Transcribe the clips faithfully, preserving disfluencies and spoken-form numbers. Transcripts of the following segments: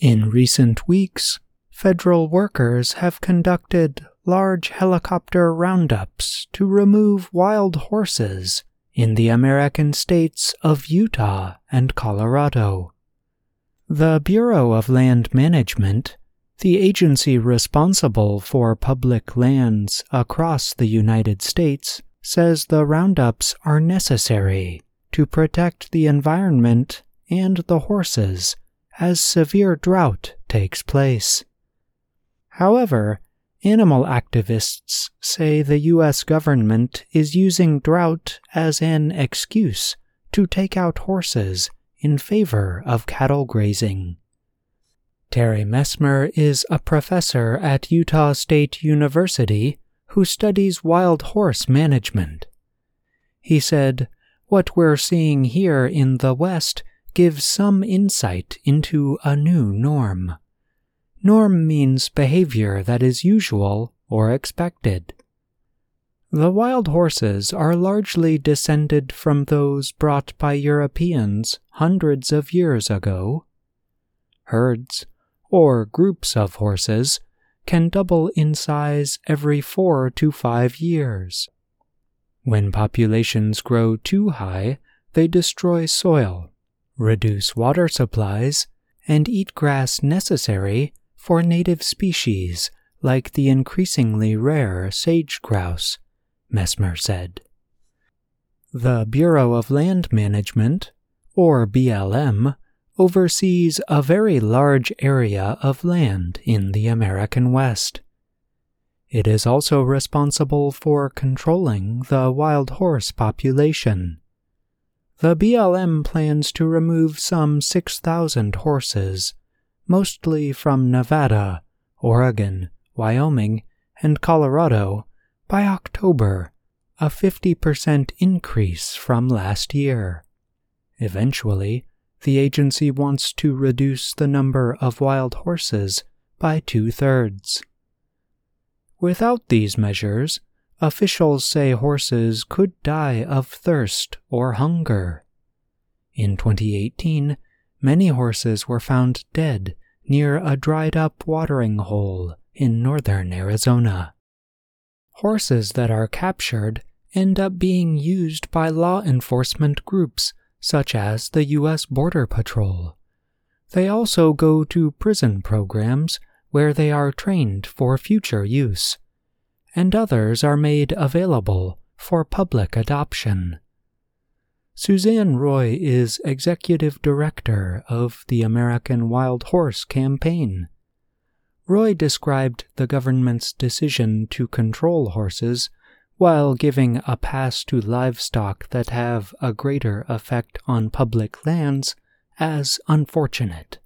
In recent weeks, federal workers have conducted large helicopter roundups to remove wild horses in the American states of Utah and Colorado. The Bureau of Land Management, the agency responsible for public lands across the United States, says the roundups are necessary to protect the environment and the horses as severe drought takes place. However, animal activists say the U S government is using drought as an excuse to take out horses in favor of cattle grazing. Terry Messmer is a professor at Utah State University who studies wild horse management. He said, "What we're seeing here in the West gives some insight into a new norm. Norm means behavior that is usual or expected. The wild horses are largely descended from those brought by Europeans hundreds of years ago. Herds, or groups of horses, can double in size every four to five years. When populations grow too high, they destroy soil, reduce water supplies, and eat grass necessary for native species like the increasingly rare sage grouse," Messmer said. The Bureau of Land Management, or B L M, oversees a very large area of land in the American West. It is also responsible for controlling the wild horse population. The B L M plans to remove some six thousand horses, mostly from Nevada, Oregon, Wyoming, and Colorado, by October, a fifty percent increase from last year. Eventually, the agency wants to reduce the number of wild horses by two-thirds. Without these measures, officials say horses could die of thirst or hunger. In twenty eighteen, many horses were found dead near a dried-up watering hole in northern Arizona. Horses that are captured end up being used by law enforcement groups such as the U S Border Patrol. They also go to prison programs where they are trained for future use, and others are made available for public adoption. Suzanne Roy is executive director of the American Wild Horse Campaign. Roy described the government's decision to control horses while giving a pass to livestock that have a greater effect on public lands as unfortunate.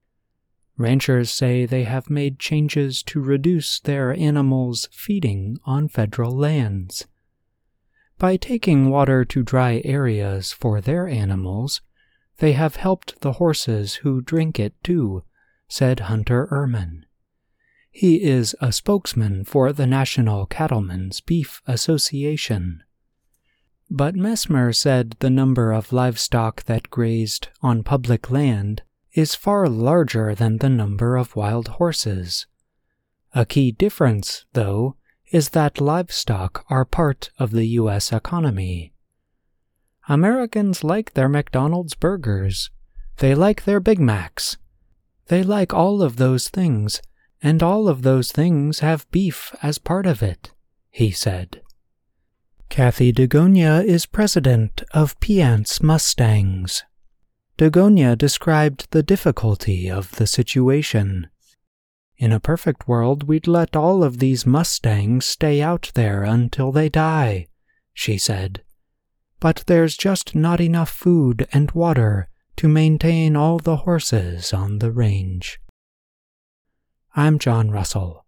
Ranchers say they have made changes to reduce their animals' feeding on federal lands. By taking water to dry areas for their animals, they have helped the horses who drink it too, said Hunter Ehrman. He is a spokesman for the National Cattlemen's Beef Association. But Messmer said the number of livestock that grazed on public land is far larger than the number of wild horses. A key difference, though, is that livestock are part of the U S economy. Americans like their McDonald's burgers. They like their Big Macs. They like all of those things, and all of those things have beef as part of it, he said. Kathy DeGonia is president of Piance Mustangs. DeGonia described the difficulty of the situation. "In a perfect world, we'd let all of these Mustangs stay out there until they die," she said. "But there's just not enough food and water to maintain all the horses on the range." I'm John Russell.